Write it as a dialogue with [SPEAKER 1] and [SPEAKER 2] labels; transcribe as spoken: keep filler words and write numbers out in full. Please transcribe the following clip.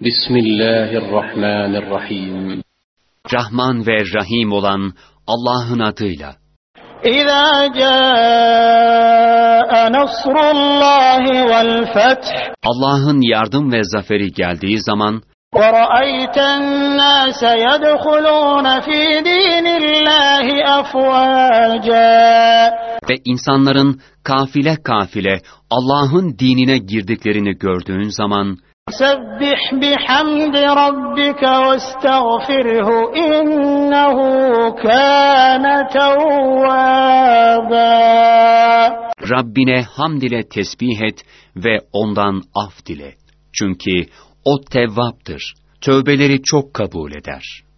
[SPEAKER 1] Bismillahirrahmanirrahim.
[SPEAKER 2] Rahman ve Rahim olan Allah'ın adıyla.
[SPEAKER 3] İzâ câe nasrullâhi vel feth.
[SPEAKER 2] Allah'ın yardım ve zaferi geldiği zaman
[SPEAKER 3] وَرَأَيْتَ النَّاسَ يَدْخُلُونَ فِي دِينِ اللّٰهِ أَفْوَاجًا.
[SPEAKER 2] Ve insanların kafile kafile Allah'ın dinine girdiklerini gördüğün zaman
[SPEAKER 3] سَبِّحْ بِحَمْدِ رَبِّكَ وَاسْتَغْفِرْهُ إِنَّهُ كَانَ تَوَّابًا.
[SPEAKER 2] Rabbine hamd ile tesbih et ve ondan af dile. Çünkü o tevvaptır, tövbeleri çok kabul eder.